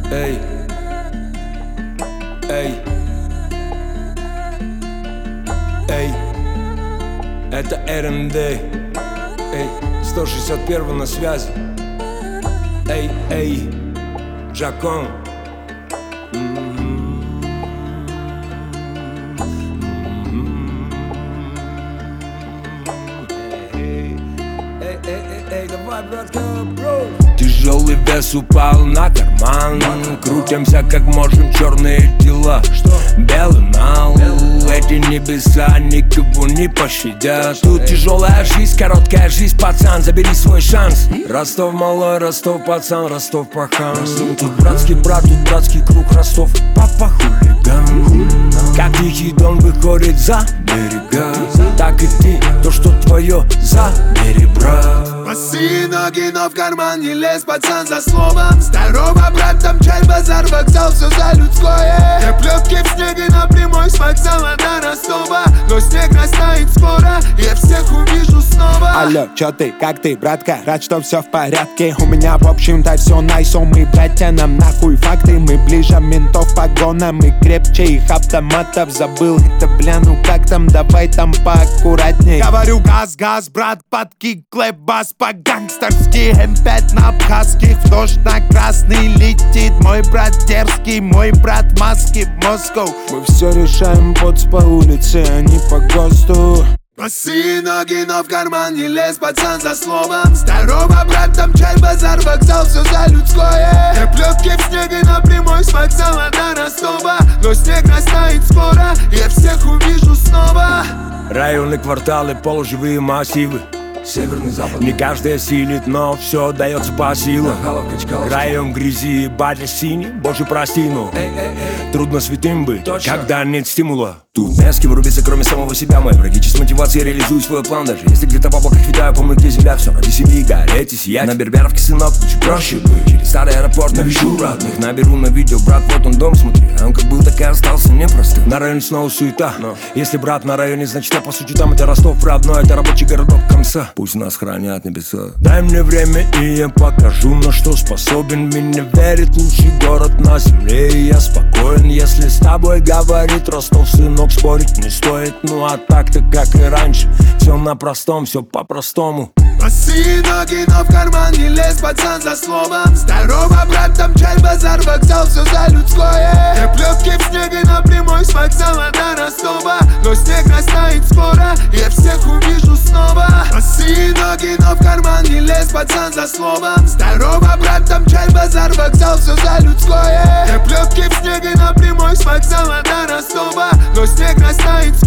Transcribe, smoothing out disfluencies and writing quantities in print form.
Эй, эй, эй, это РНД. Эй, 161 на связи. Эй, эй, Джакон. Эй, давай, братка, бро. Тяжелый вес упал на карман. Крутимся как можем, черные дела. Белый нал, эти небеса никого не пощадят. Тут тяжелая жизнь, короткая жизнь, пацан, забери свой шанс. Ростов малой, Ростов пацан, Ростов пахан. Тут братский брат, тут братский круг, Ростов папа хулиган. Как тихий дон выходит за берега, так и ты, то, что твое, забери, брат. Босые ноги, но в карман не лезь, пацан, за словом. Здорово, брат, там чай, базар, вокзал, все за людское. Я плетки в снеге напрямую с вокзала до Ростова. Но снег растает скоро, я всех увижу снова. Алло, чё ты, как ты, братка? Рад, что все в порядке. У меня, в общем-то, все найсо. Мы, братья, нам нахуй факты. Мы ближе ментов погонам и крепче их автоматов. Забыл это, бля, ну как там, давай там поаккуратней. Говорю, газ, газ, брат, под кик, клэп, бас, по-гангстерски. М5 на абхазских, в дождь на красный летит. Мой брат дерзкий, мой брат в маске в Москву. Мы все решаем по улице, а не по ГОСТу. Босые ноги, но в карман не лезь, пацан, за словом. Здорово, брат, там чай, базар, вокзал, все за людское. Я плетки в снеге напрямую с вокзала до Ростова. Но снег растает скоро, я всех увижу снова. Районы, кварталы, полуживые массивы. Северный запад. Не каждый осилит, но все дается по силам. Район грязи и батя синий, боже прости, но трудно святым быть, когда нет стимула. Тут не с кем рубиться, кроме самого себя. Мои враги с мотивацией реализуют свой план. Даже если где-то в облаках витаю, помню, где земля. Все ради семьи, гореть и сиять. На Берберовке, сынок, чуть проще быть. Через старый аэропорт навещу родных. Наберу на видео, брат, вот он дом, смотри. Он как был, так и остался непростым. На районе снова суета, но если брат на районе, значит я по сути там. Это Ростов, родной, это рабочий городок конца. Пусть нас хранят небеса. Дай мне время, и я покажу, на что способен. Меня верит лучший город на земле, и я спокоен. Если с тобой говорит Ростов, сынок, спорить не стоит. Ну а так-то, как и раньше, все на простом, все по-простому. Босые ноги, но в карман не лезь, пацан, за словом. Здорово, брат, там чай, базар, вокзал, все за людское. Я плетки в снеге напрямую с вокзала до Ростова. Но снег растает скоро, я всех увижу снова. Босые ноги, но в карман не лезь, пацан, за словом. Здорово, брат, там чай, базар, вокзал, все за людское. Я плетки в снеге напрямую с вокзала до Ростова. Но снег растает скоро.